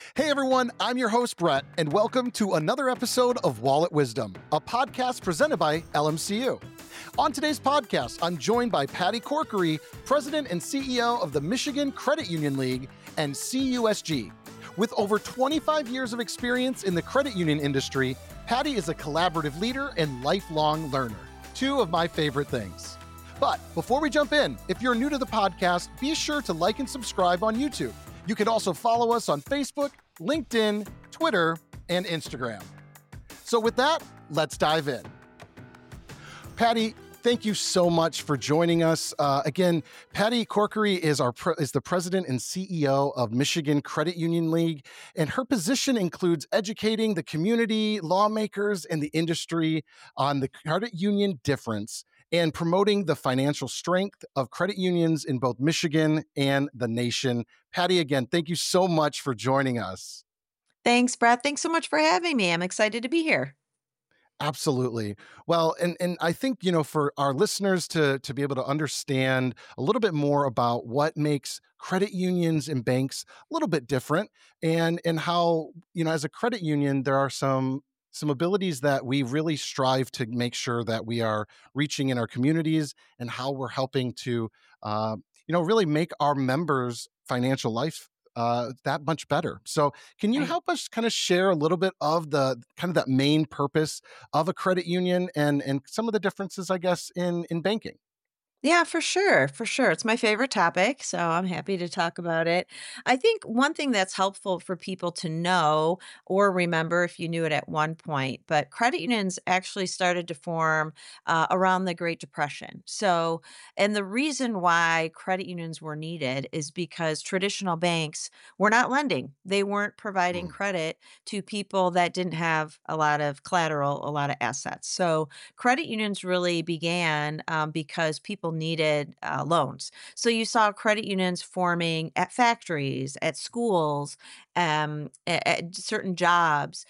Hey everyone, I'm your host Brett, and welcome to another episode of Wallet Wisdom, a podcast presented by LMCU. On today's podcast, I'm joined by Patty Corkery, President and CEO of the Michigan Credit Union League and CUSG. With over 25 years of experience in the credit union industry, Patty is a collaborative leader and lifelong learner, two of my favorite things. But before we jump in, if you're new to the podcast, be sure to like and subscribe on YouTube. You can also follow us on Facebook, LinkedIn, Twitter, and Instagram. So with that, let's dive in. Patty, thank you so much for joining us. Again, Patty Corkery is the president and CEO of Michigan Credit Union League, and her position includes educating the community, lawmakers, and the industry on the credit union difference and promoting the financial strength of credit unions in both Michigan and the nation. Patty, again, thank you so much for joining us. Thanks, Brett. Thanks so much for having me. I'm excited to be here. Absolutely. Well, and I think, for our listeners to be able to understand a little bit more about what makes credit unions and banks a little bit different and how, as a credit union, there are some abilities that we really strive to make sure that we are reaching in our communities and how we're helping to, really make our members' financial life that much better. So, can you Right. help us kind of share a little bit of the kind of that main purpose of a credit union and some of the differences, I guess, in banking? Yeah, for sure. For sure. It's my favorite topic, so I'm happy to talk about it. I think one thing that's helpful for people to know or remember if you knew it at one point, but credit unions actually started to form around the Great Depression. So, and the reason why credit unions were needed is because traditional banks were not lending, they weren't providing Mm, credit to people that didn't have a lot of collateral, a lot of assets. So, credit unions really began because people needed loans. So you saw credit unions forming at factories, at schools, at certain jobs,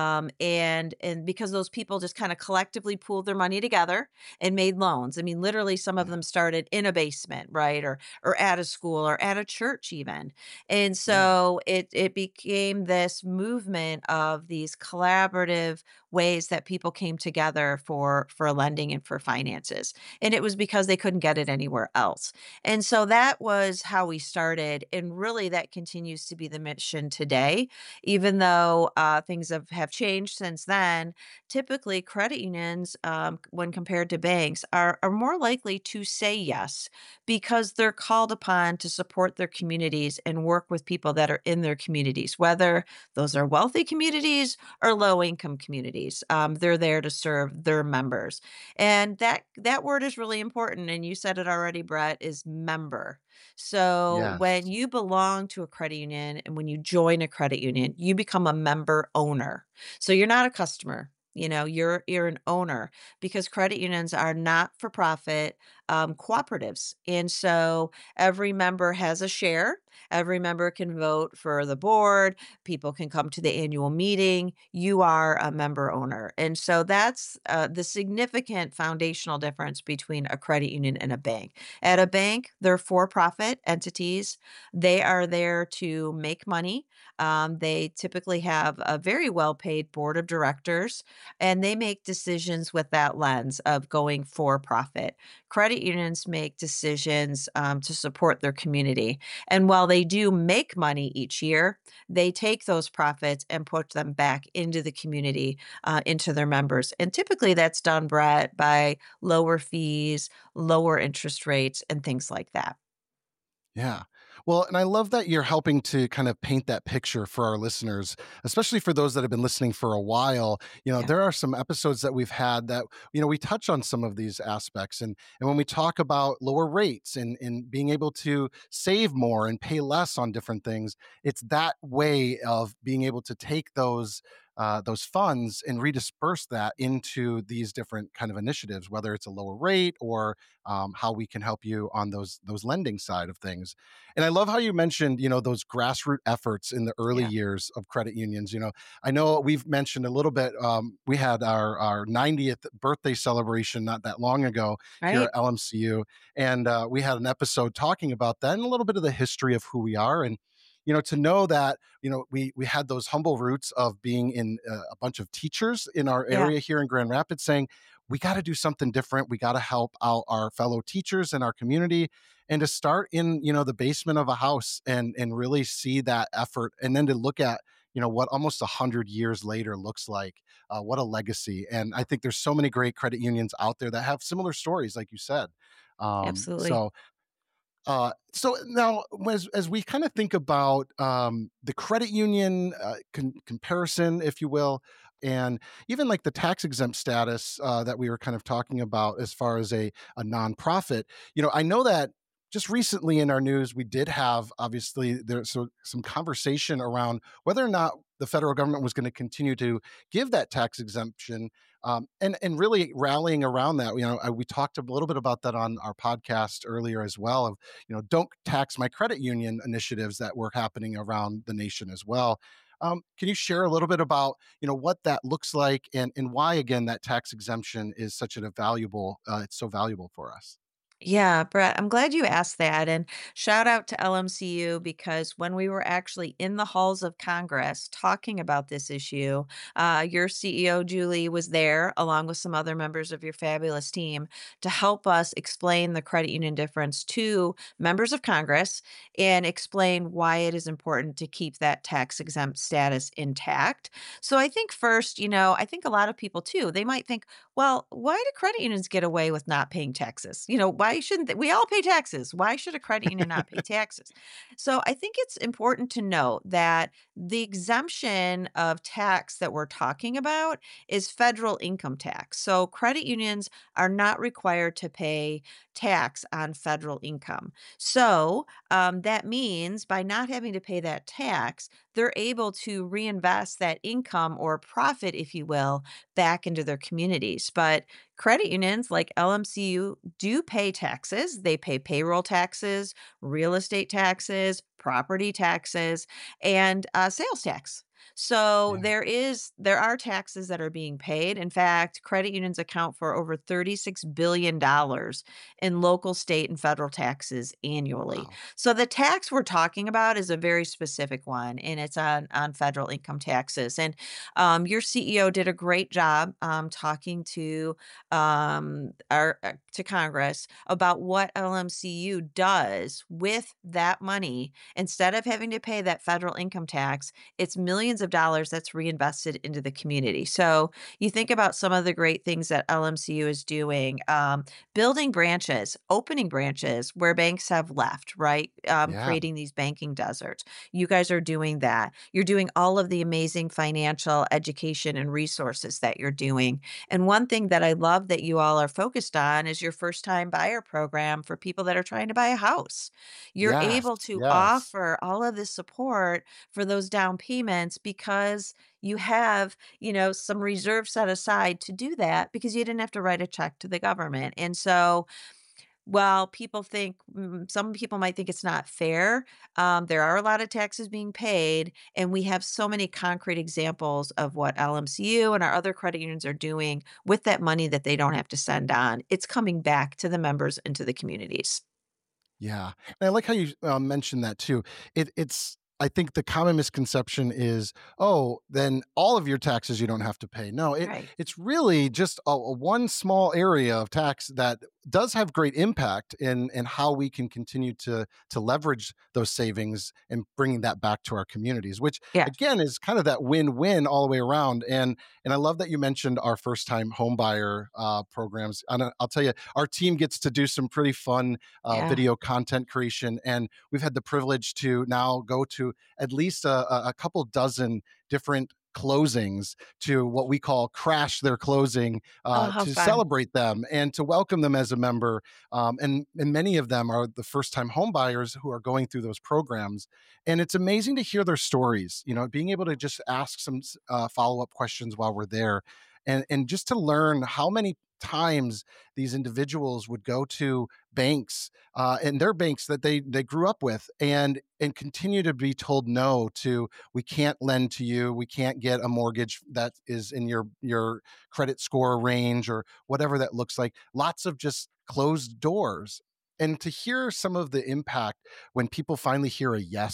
and because those people just kind of collectively pooled their money together and made loans. I mean, literally, some of yeah, them started in a basement, right, or at a school or at a church even, and yeah, so it became this movement of these collaborative ways that people came together for lending and for finances. And it was because they couldn't get it anywhere else. And so that was how we started. And really that continues to be the mission today, even though things have changed since then. Typically credit unions, when compared to banks, are more likely to say yes because they're called upon to support their communities and work with people that are in their communities, whether those are wealthy communities or low income communities. They're there to serve their members. And that word is really important. And you said it already, Brett, is member. So when yes, you belong to a credit union and when you join a credit union, you become a member owner. So you're not a customer. You're an owner because credit unions are not for profit cooperatives. And so every member has a share. Every member can vote for the board. People can come to the annual meeting. You are a member owner. And so that's the significant foundational difference between a credit union and a bank. At a bank, they're for profit entities. They are there to make money. They typically have a very well paid board of directors, and they make decisions with that lens of going for profit. Credit unions make decisions to support their community. And while they do make money each year, they take those profits and put them back into the community, into their members. And typically that's done, Brett, by lower fees, lower interest rates, and things like that. yeah. Well, and I love that you're helping to kind of paint that picture for our listeners, especially for those that have been listening for a while. Yeah. There are some episodes that we've had that, we touch on some of these aspects. And when we talk about lower rates and being able to save more and pay less on different things, it's that way of being able to take those funds and redisperse that into these different kind of initiatives, whether it's a lower rate or how we can help you on those lending side of things. And I love how you mentioned, those grassroots efforts in the early Yeah. years of credit unions. I know we've mentioned a little bit. We had our 90th birthday celebration not that long ago here Right. at LMCU, and we had an episode talking about that and a little bit of the history of who we are. And to know that, we had those humble roots of being in a bunch of teachers in our Yeah, area here in Grand Rapids saying, we got to do something different. We got to help out our fellow teachers in our community, and to start in, the basement of a house and really see that effort, and then to look at, what almost 100 years later looks like. What a legacy. And I think there's so many great credit unions out there that have similar stories, like you said. Um, absolutely. so so now, as we kind of think about the credit union comparison, if you will, and even like the tax exempt status that we were kind of talking about as far as a nonprofit, I know that just recently in our news, we did have, obviously, there's some conversation around whether or not the federal government was going to continue to give that tax exemption, and really rallying around that. We talked a little bit about that on our podcast earlier as well, of, don't tax my credit union initiatives that were happening around the nation as well. Can you share a little bit about, what that looks like, and why, again, that tax exemption is such a valuable, it's so valuable for us? Yeah, Brett, I'm glad you asked that. And shout out to LMCU because when we were actually in the halls of Congress talking about this issue, your CEO, Julie, was there along with some other members of your fabulous team to help us explain the credit union difference to members of Congress and explain why it is important to keep that tax exempt status intact. So I think first, I think a lot of people too, they might think, well, why do credit unions get away with not paying taxes? Why shouldn't we all pay taxes? Why should a credit union not pay taxes? So I think it's important to note that the exemption of tax that we're talking about is federal income tax. So credit unions are not required to pay tax on federal income. So that means by not having to pay that tax, they're able to reinvest that income or profit, if you will, back into their communities. But credit unions like LMCU do pay taxes. They pay payroll taxes, real estate taxes, property taxes, and sales tax. So Yeah. there are taxes that are being paid. In fact, credit unions account for over $36 billion in local, state, and federal taxes annually. Wow. So the tax we're talking about is a very specific one, and it's on federal income taxes. And your CEO did a great job talking to our to Congress about what LMCU does with that money. Instead of having to pay that federal income tax, it's millions of dollars that's reinvested into the community. So you think about some of the great things that LMCU is doing, building branches, opening branches where banks have left, right? Yeah. Creating these banking deserts. You guys are doing that. You're doing all of the amazing financial education and resources that you're doing. And one thing that I love that you all are focused on is your first time buyer program for people that are trying to buy a house. You're Yes. able to Yes. offer all of this support for those down payments because you have, some reserve set aside to do that because you didn't have to write a check to the government. And so while some people might think it's not fair, there are a lot of taxes being paid, and we have so many concrete examples of what LMCU and our other credit unions are doing with that money that they don't have to send on. It's coming back to the members and to the communities. Yeah, and I like how you mentioned that too. It's I think the common misconception is, oh, then all of your taxes you don't have to pay. No, Right. it's really just a one small area of tax that does have great impact in how we can continue to leverage those savings and bringing that back to our communities, which Yeah. again is kind of that win-win all the way around. And I love that you mentioned our first-time homebuyer programs. And I'll tell you, our team gets to do some pretty fun Yeah. video content creation. And we've had the privilege to now go to at least a couple dozen different closings, to what we call crash their closing, Oh, how to fun. celebrate them and to welcome them as a member. And many of them are the first time home buyers who are going through those programs. And it's amazing to hear their stories, being able to just ask some follow up questions while we're there. And just to learn how many times these individuals would go to banks, and their banks that they grew up with, and continue to be told no to. We can't lend to you, we can't get a mortgage that is in your credit score range, or whatever that looks like. Lots of just closed doors. And to hear some of the impact when people finally hear a yes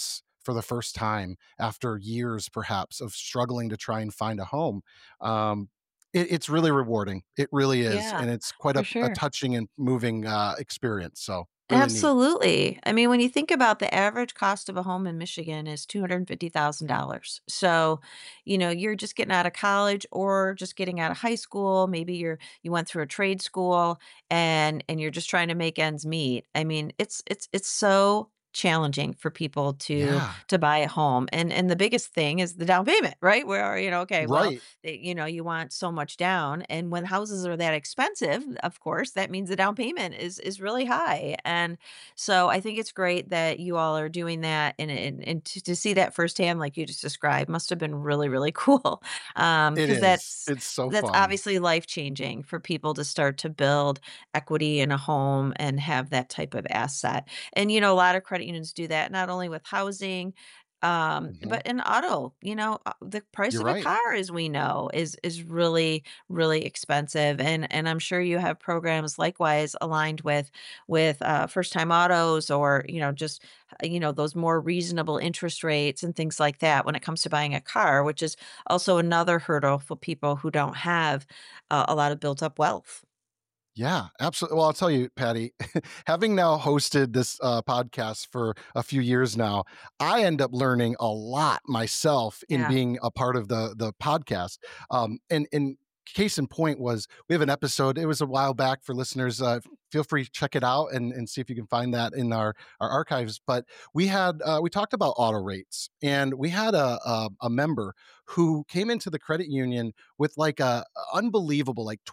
for the first time after years, perhaps, of struggling to try and find a home. Um, it's really rewarding. It really is. Yeah, And it's quite for a sure. touching and moving experience. So, really neat. Absolutely. I mean, when you think about the average cost of a home in Michigan is $250,000. So, you're just getting out of college or just getting out of high school. Maybe you went through a trade school and you're just trying to make ends meet. I mean, it's so challenging for people Yeah. to buy a home. And the biggest thing is the down payment, right? Where, okay, well, Right. you want so much down, and when houses are that expensive, of course that means the down payment is really high. And so I think it's great that you all are doing that, and to see that firsthand like you just described must have been really, really cool. It Because is. that's It's so that's fun. obviously life changing for people to start to build equity in a home and have that type of asset. And a lot of credit unions do that not only with housing, Mhm. but in auto, the price You're of a right. car, as we know, is really, really expensive. And I'm sure you have programs likewise aligned with first time autos, or just those more reasonable interest rates and things like that when it comes to buying a car, which is also another hurdle for people who don't have a lot of built up wealth. Yeah, absolutely. Well, I'll tell you, Patty, having now hosted this podcast for a few years now, I end up learning a lot myself in Yeah. being a part of the podcast. And case in point was we have an episode. It was a while back for listeners. Feel free to check it out and see if you can find that in our archives. But we talked about auto rates, and we had a member who came into the credit union with like a unbelievable like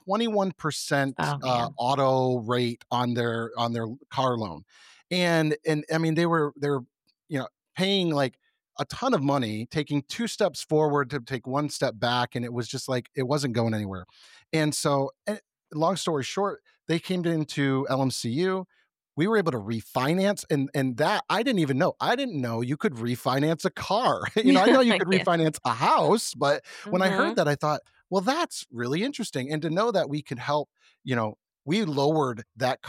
21% Oh man. auto rate on their car loan. And I mean they were paying like a ton of money, taking two steps forward to take one step back, and it was just like it wasn't going anywhere. And so long story short, they came into LMCU. We were able to refinance, and that I didn't even know. I didn't know you could refinance a car. I know you could Yeah. refinance a house, but when I heard Hmm. that, I thought, well, that's really interesting. And to know that we could help, you know, we lowered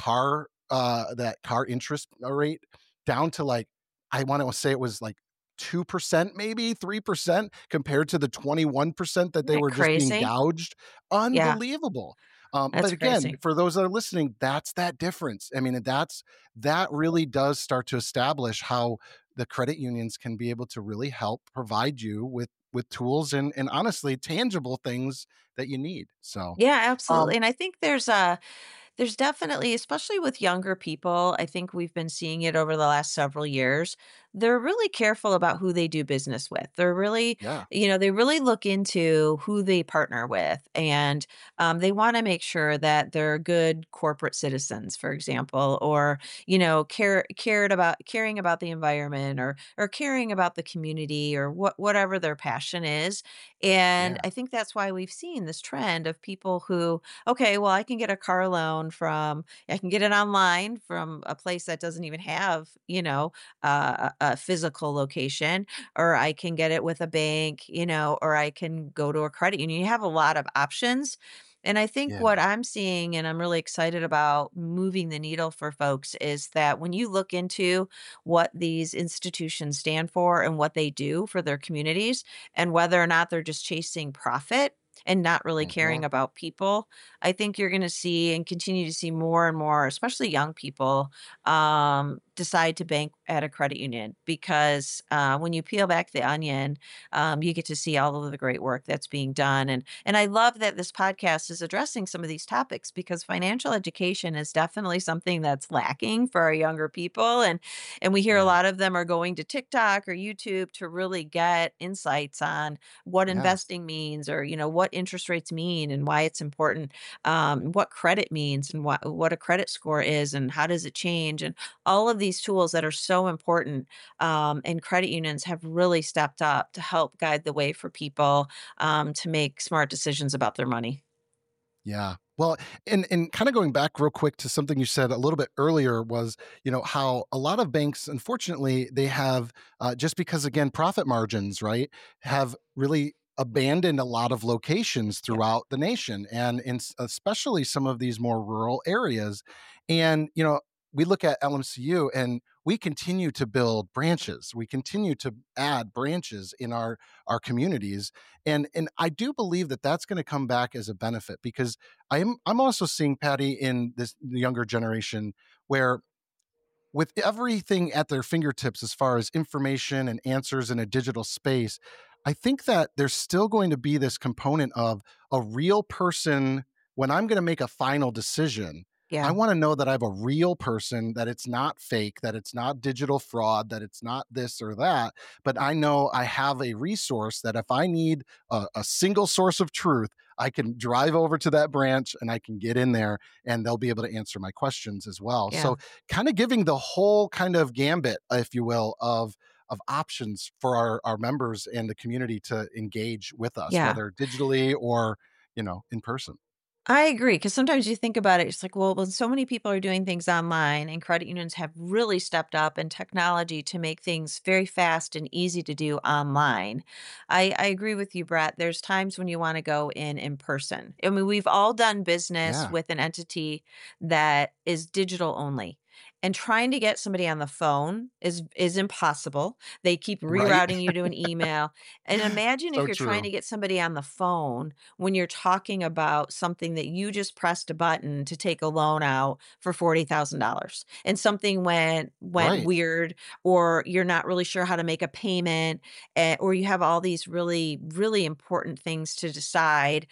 that car interest rate down to like, I want to say it was like 2%, maybe 3% compared to the 21% that Isn't they that were just being crazy? gouged. Yeah, Unbelievable. But that's again, crazy. for those that are listening, that's that difference. I mean, that really does start to establish how the credit unions can be able to really help provide you with tools and honestly tangible things that you need. So, Yeah, absolutely. um, And I think there's definitely, especially with younger people, I think we've been seeing it over the last several years. They're really careful about who they do business with. They're really, yeah, they really look into who they partner with, and they want to make sure that they're good corporate citizens, for example, or caring about the environment, or caring about the community, or whatever their passion is. And yeah, I think that's why we've seen this trend of people who, okay, well, I can get a car loan I can get it online from a place that doesn't even have, a physical location, or I can get it with a bank, or I can go to a credit union. You have a lot of options. And I think yeah, what I'm seeing, and I'm really excited about moving the needle for folks, is that when you look into what these institutions stand for and what they do for their communities, and whether or not they're just chasing profit and not really mhm, caring about people, I think you're going to see and continue to see more and more, especially young people, decide to bank at a credit union, because when you peel back the onion, you get to see all of the great work that's being done. And I love that this podcast is addressing some of these topics, because financial education is definitely something that's lacking for our younger people. And we hear a yeah, lot of them are going to TikTok or YouTube to really get insights on what yeah, investing means, or what interest rates mean and why it's important, what credit means and what a credit score is and how does it change, and all of these tools that are so important. And credit unions have really stepped up to help guide the way for people, to make smart decisions about their money. yeah. Well, and kind of going back real quick to something you said a little bit earlier was, how a lot of banks, unfortunately, they have just because again profit margins, right, have really abandoned a lot of locations Yeah. throughout the nation and especially some of these more rural areas. And we look at LMCU and we continue to build branches. We continue to add branches in our communities, and I do believe that that's going to come back as a benefit because I'm also seeing, Patty, in this the younger generation where with everything at their fingertips as far as information and answers in a digital space, I think that there's still going to be this component of a real person. When I'm going to make a final decision, I Yeah. want to know that I have a real person, that it's not fake, that it's not digital fraud, that it's not this or that. But I know I have a resource that if I need a single source of truth, I can drive over to that branch and I can get in there and they'll be able to answer my questions as well. Yeah. So kind of giving the whole kind of gambit, if you will, of options for our members and the community to engage with us, Yeah. whether digitally or in person. I agree, because sometimes you think about it, it's like, well, when so many people are doing things online and credit unions have really stepped up in technology to make things very fast and easy to do online. I agree with you, Brett. There's times when you want to go in person. I mean, we've all done business Yeah. with an entity that is digital only. And trying to get somebody on the phone is impossible. They keep Right. rerouting you to an email. And imagine if So you're trying true. to get somebody on the phone when you're talking about something that you just pressed a button to take a loan out for $40,000 and something went Right. weird, or you're not really sure how to make a payment, or you have all these really really important things to decide,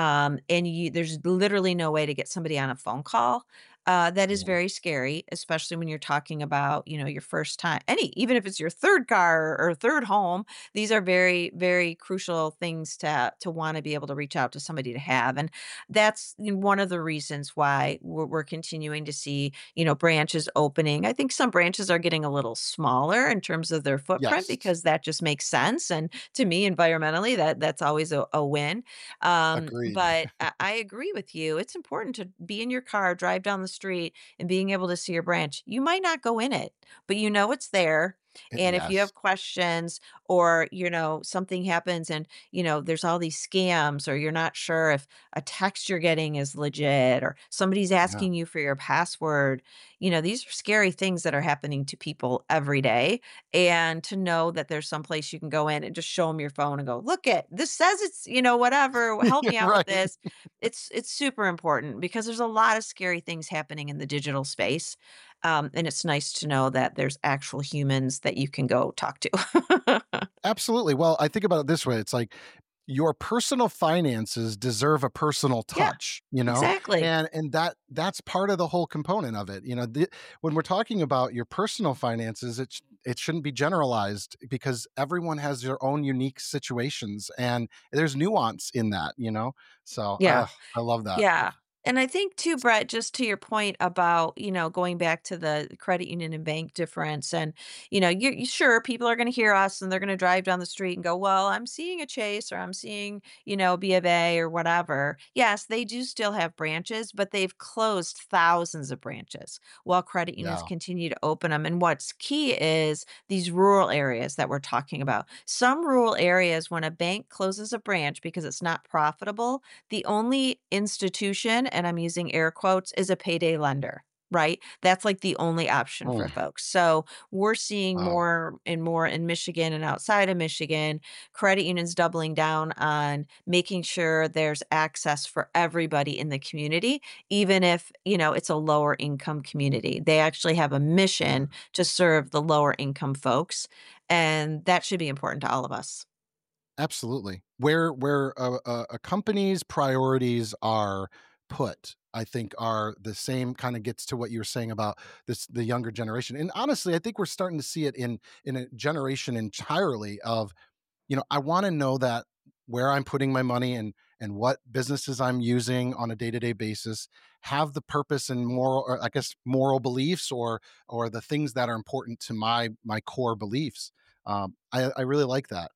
and there's literally no way to get somebody on a phone call. That is Yeah. very scary, especially when you're talking about, your first time, even if it's your third car or third home. These are very, very crucial things to want to be able to reach out to somebody to have, and that's one of the reasons why we're continuing to see branches opening. I think some branches are getting a little smaller in terms of their footprint Yes. because that just makes sense, and to me, environmentally, that's always a win. Agreed. But I agree with you. It's important to be in your car, drive down the street, and being able to see your branch. You might not go in it, but you know it's there. And if you Yes. have questions, or something happens and there's all these scams, or you're not sure if a text you're getting is legit, or somebody's Yeah. asking you for your password, these are scary things that are happening to people every day. And to know that there's some place you can go in and just show them your phone and go, look, it this says it's whatever, help Yeah, me out with right. this. It's super important because there's a lot of scary things happening in the digital space. And it's nice to know that there's actual humans that you can go talk to. Absolutely. Well, I think about it this way. It's like your personal finances deserve a personal Yeah, touch, exactly. and that's part of the whole component of it. When we're talking about your personal finances, it shouldn't be generalized because everyone has their own unique situations and there's nuance in that. So, Yeah. I love that. Yeah. And I think too, Brett, just to your point about, going back to the credit union and bank difference, and, sure, people are going to hear us and they're going to drive down the street and go, well, I'm seeing a Chase, or I'm seeing, B of A or whatever. Yes, they do still have branches, but they've closed thousands of branches while credit unions Yeah. continue to open them. And what's key is these rural areas that we're talking about. Some rural areas, when a bank closes a branch because it's not profitable, the only institution, and I'm using air quotes, is a payday lender, right? That's like the only option for Mm, folks. So we're seeing wow. more and more in Michigan and outside of Michigan, credit unions doubling down on making sure there's access for everybody in the community, even if, it's a lower income community. They actually have a mission to serve the lower income folks. And that should be important to all of us. Absolutely. Where a company's priorities are put, I think are the same kind of gets to what you were saying about the younger generation. And honestly, I think we're starting to see it in a generation entirely of, I want to know that where I'm putting my money and what businesses I'm using on a day-to-day basis have the purpose and moral, or I guess moral beliefs, or the things that are important to my core beliefs. I really like that.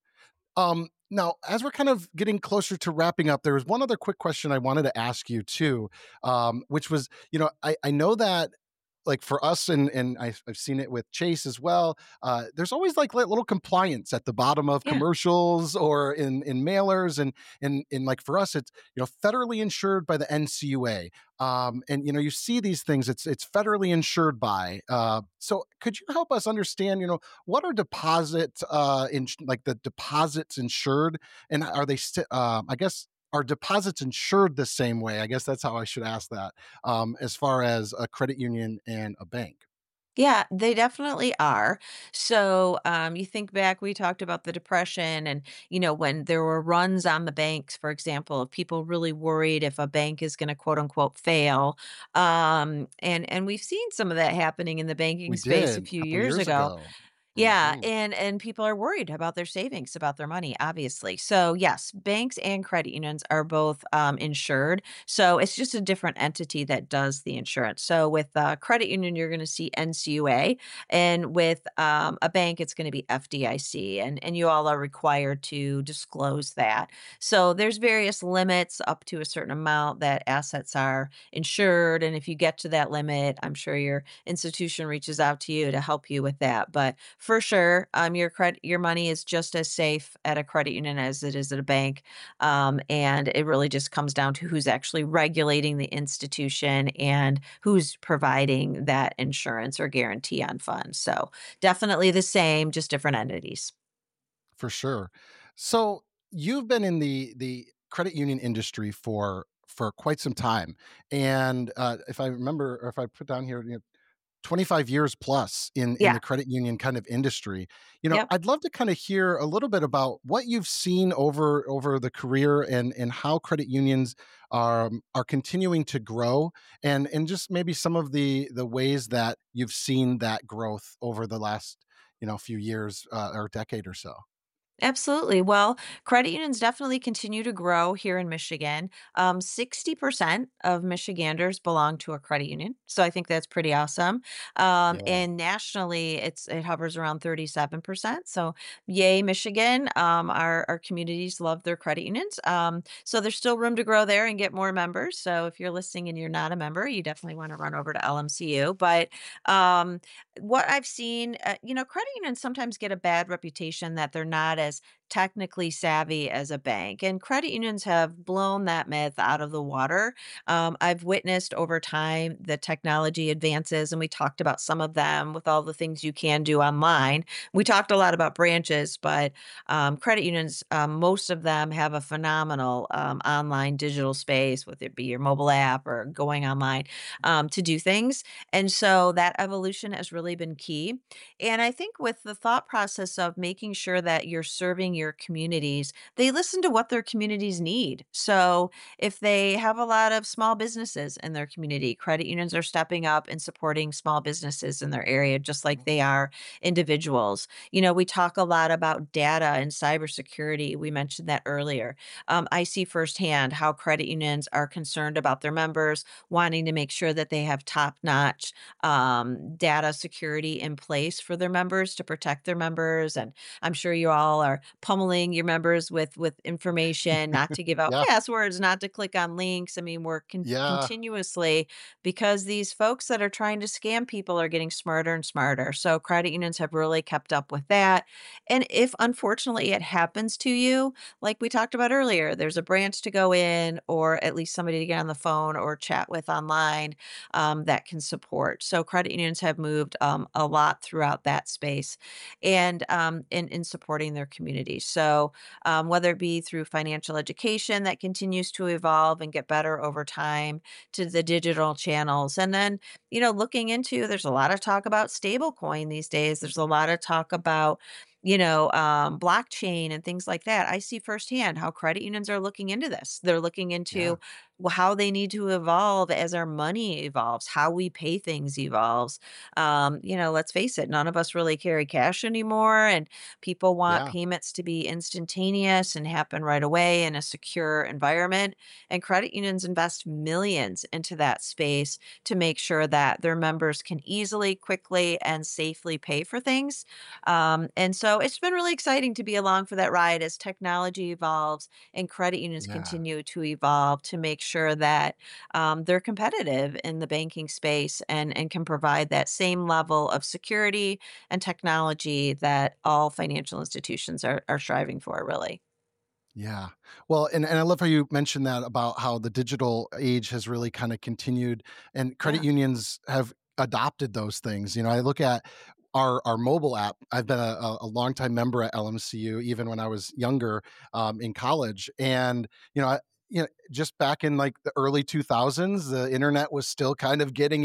Now, as we're kind of getting closer to wrapping up, there was one other quick question I wanted to ask you too, which was, I know that like for us, and I've seen it with Chase as well. There's always like little compliance at the bottom of Yeah. commercials or in mailers, and like for us, it's federally insured by the NCUA, and you see these things. It's federally insured by. So could you help us understand? What are deposit in like the deposits insured, and are they? I guess are deposits insured the same way? I guess that's how I should ask that, as far as a credit union and a bank. Yeah, they definitely are. So, you think back, we talked about the depression and, when there were runs on the banks, for example, of people really worried if a bank is going to quote unquote fail. And we've seen some of that happening in the banking We space a did a few couple years years ago. ago. Yeah, Mhm. and people are worried about their savings, about their money, obviously. So yes, banks and credit unions are both insured. So it's just a different entity that does the insurance. So with credit union, you're going to see NCUA, and with a bank, it's going to be FDIC, and you all are required to disclose that. So there's various limits up to a certain amount that assets are insured, and if you get to that limit, I'm sure your institution reaches out to you to help you with that. But for sure, your money is just as safe at a credit union as it is at a bank, and it really just comes down to who's actually regulating the institution and who's providing that insurance or guarantee on funds. So definitely the same, just different entities. For sure. So you've been in the credit union industry for quite some time, and if I remember, or if I put down here, 25 years plus in Yeah. the credit union kind of industry. Yep. I'd love to kind of hear a little bit about what you've seen over the career, and how credit unions are continuing to grow, and just maybe some of the ways that you've seen that growth over the last few years, or decade or so. Absolutely. Well, credit unions definitely continue to grow here in Michigan. 60% of Michiganders belong to a credit union. So I think that's pretty awesome. Yeah. And nationally, it hovers around 37%. So yay, Michigan. Our communities love their credit unions. So there's still room to grow there and get more members. So if you're listening and you're not a member, you definitely want to run over to LMCU. But um, what I've seen, credit unions sometimes get a bad reputation that they're not as technically savvy as a bank, and credit unions have blown that myth out of the water. I've witnessed over time the technology advances, and we talked about some of them with all the things you can do online. We talked a lot about branches, but credit unions, most of them have a phenomenal online digital space, whether it be your mobile app or going online to do things. And so that evolution has really been key. And I think with the thought process of making sure that you're serving your communities, they listen to what their communities need. So if they have a lot of small businesses in their community, credit unions are stepping up and supporting small businesses in their area, just like they are individuals. We talk a lot about data and cybersecurity. We mentioned that earlier. I see firsthand how credit unions are concerned about their members, wanting to make sure that they have top notch data security in place for their members to protect their members. And I'm sure you all are pummeling your members with information, not to give out Yeah. passwords, not to click on links. I mean, we're Yeah. continuously, because these folks that are trying to scam people are getting smarter and smarter. So credit unions have really kept up with that. And if unfortunately it happens to you, like we talked about earlier, there's a branch to go in, or at least somebody to get on the phone or chat with online that can support. So credit unions have moved a lot throughout that space, and in supporting their community. So whether it be through financial education that continues to evolve and get better over time, to the digital channels, and then looking into, there's a lot of talk about stablecoin these days. There's a lot of talk about blockchain and things like that. I see firsthand how credit unions are looking into this. They're looking Yeah. into how they need to evolve as our money evolves, how we pay things evolves. Let's face it, none of us really carry cash anymore, and people want Yeah. payments to be instantaneous and happen right away in a secure environment. And credit unions invest millions into that space to make sure that their members can easily, quickly, and safely pay for things. And so it's been really exciting to be along for that ride as technology evolves and credit unions Yeah. continue to evolve to make sure that they're competitive in the banking space and can provide that same level of security and technology that all financial institutions are striving for, really. Yeah. Well, and I love how you mentioned that about how the digital age has really kind of continued and credit Yeah, unions have adopted those things. I look at our mobile app. I've been a longtime member at LMCU, even when I was younger in college. And, just back in like the early 2000s, the internet was still kind of getting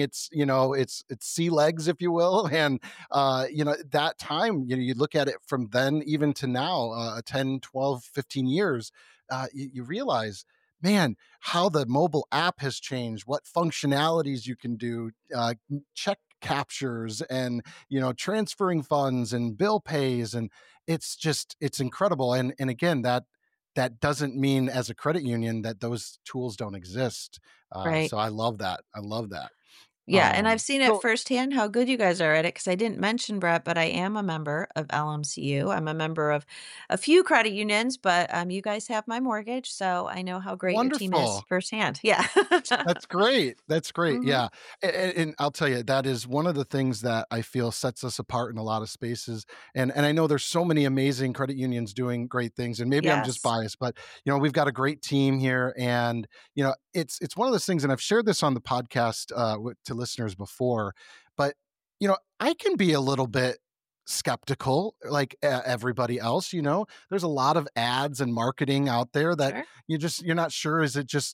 its sea legs, if you will. And that time, you look at it from then even to now, 10, 12, 15 years, you realize, man, how the mobile app has changed, what functionalities you can do, check captures and transferring funds and bill pays, and it's incredible. And again, that doesn't mean as a credit union that those tools don't exist. right. So I love that. I love that. Yeah, and I've seen it So firsthand how good you guys are at it because I didn't mention Brett, but I am a member of LMCU. I'm a member of a few credit unions, but you guys have my mortgage, so I know how great your team is wonderful. firsthand. Yeah. That's great. That's great. Mhm. Yeah. And I'll tell you, that is one of the things that I feel sets us apart in a lot of spaces. And I know there's so many amazing credit unions doing great things. And maybe I'm just Yes. biased, but we've got a great team here. And it's one of those things, and I've shared this on the podcast to listeners before, but I can be a little bit skeptical like everybody else. There's a lot of ads and marketing out there that Sure. you're not sure, is it just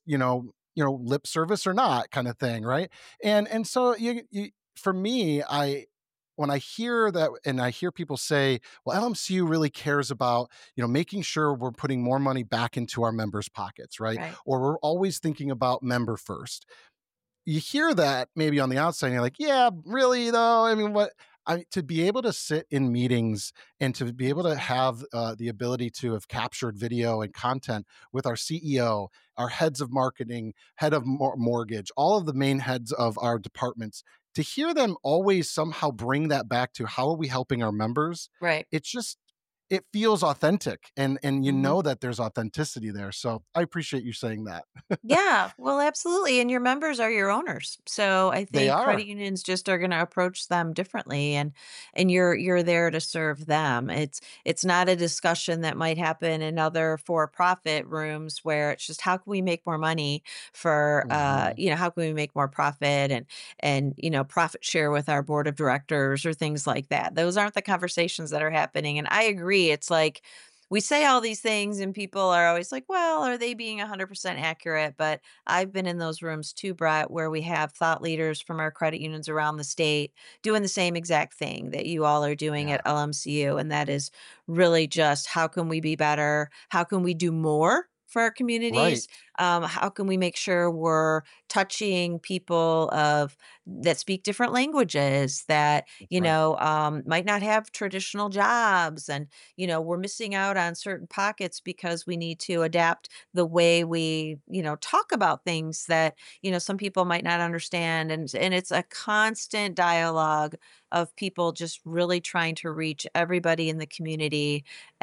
lip service or not, kind of thing, right? And so for me, I when I hear that, and I hear people say, well, LMCU really cares about making sure we're putting more money back into our members' pockets, right? Right. Or we're always thinking about member first. You hear that maybe on the outside and you're like, yeah, really though? I mean, what to be able to sit in meetings and to be able to Mhm. have the ability to have captured video and content with our CEO, our heads of marketing, head of mortgage, all of the main heads of our departments, to hear them always somehow bring that back to how are we helping our members, Right. it's just, it feels authentic, and Mhm. that there's authenticity there. So I appreciate you saying that. Yeah, well, absolutely. And your members are your owners. So I They think are. credit unions just are going to approach them differently and you're there to serve them. It's not a discussion that might happen in other for-profit rooms where it's just how can we make more money for Mhm. how can we make more profit and profit share with our board of directors or things like that. Those aren't the conversations that are happening. And I agree. It's like we say all these things and people are always like, well, are they being 100% accurate? But I've been in those rooms too, Brett, where we have thought leaders from our credit unions around the state doing the same exact thing that you all are doing Yeah. at LMCU. And that is really just how can we be better? How can we do more for our communities? Right. How can we make sure we're touching people of that speak different languages that That's right. might not have traditional jobs and we're missing out on certain pockets because we need to adapt the way we, talk about things that, some people might not understand. And it's a constant dialogue of people just really trying to reach everybody in the community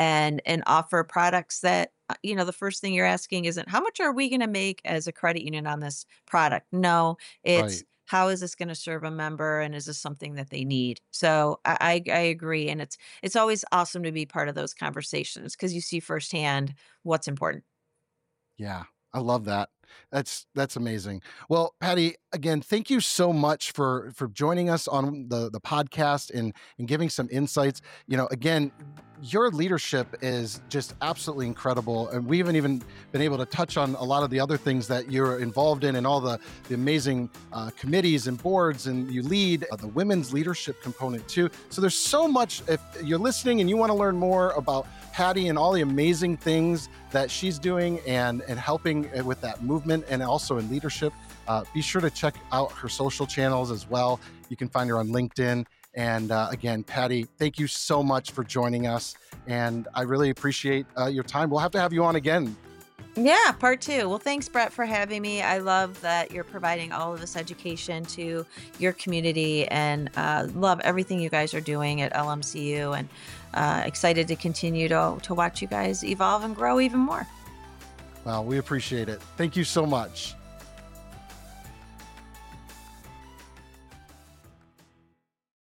and offer products that the first thing you're asking isn't how much are we going to make as a credit union on this product. No, it's Right. how is this going to serve a member and is this something that they need. So I agree, and it's always awesome to be part of those conversations because you see firsthand what's important. Yeah. I love that. That's amazing. Well, Patty, again, thank you so much for joining us on the podcast and giving some insights. Again, your leadership is just absolutely incredible, and we haven't even been able to touch on a lot of the other things that you're involved in and all the amazing committees and boards, and you lead the women's leadership component too. So there's so much. If you're listening and you want to learn more about Patty and all the amazing things that she's doing and helping with that movement and also in leadership, be sure to check out her social channels as well. You can find her on LinkedIn. And again, Patty, thank you so much for joining us. And I really appreciate your time. We'll have to have you on again. Yeah, part two. Well, thanks, Brett, for having me. I love that you're providing all of this education to your community and love everything you guys are doing at LMCU and excited to continue to watch you guys evolve and grow even more. Well, we appreciate it. Thank you so much.